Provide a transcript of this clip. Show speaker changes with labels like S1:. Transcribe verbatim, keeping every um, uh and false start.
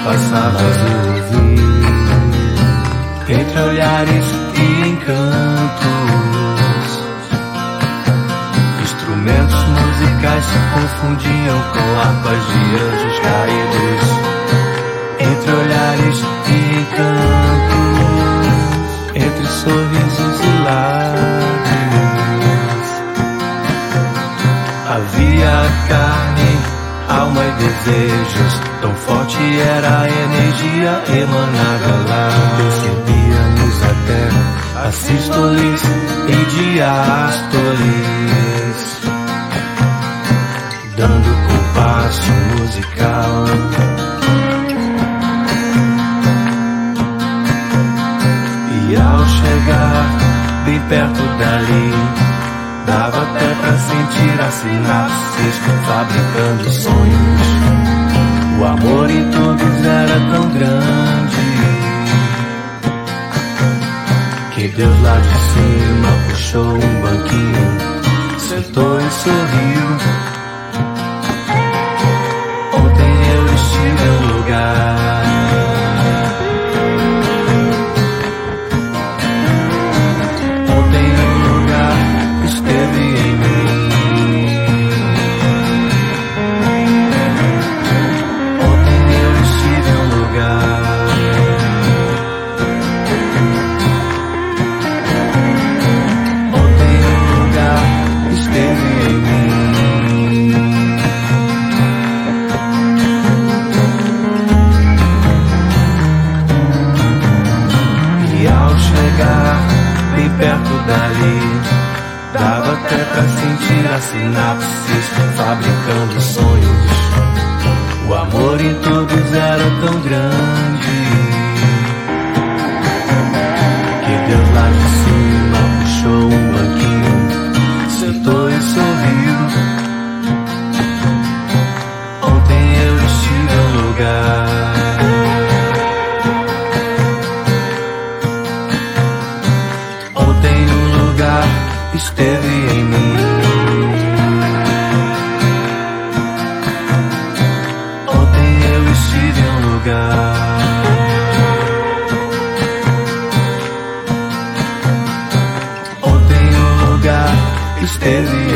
S1: passavas eu ouvi, entre olhares e encantos, instrumentos musicais se confundiam com harpas de anjos caídos. Entre olhares e encantos, entre sorrisos e lágrimas, havia carne, alma e desejos. Tão forte era a energia emanada lá. Percebíamos até as sístoles e diástoles, dando compasso musical. E ao chegar bem perto dali, dava até pra sentir as sinapses fabricando sonhos. O amor em todos era tão grande que Deus lá de cima puxou um banquinho, sentou e sorriu. Ontem eu estive em um lugar, ontem um lugar esteve em mim. Ontem eu estive em um lugar, ontem um lugar esteve em mim. E ao chegar bem perto dali, dava até pra sentir as sinapses fabricando sonhos. O amor em todos era tão grande que Deus lá de cima puxou um banquinho, sentou e sorriu. Ontem eu estive em um lugar, ontem um lugar esteve em mim. Ontem eu estive em um lugar, ontem um lugar esteve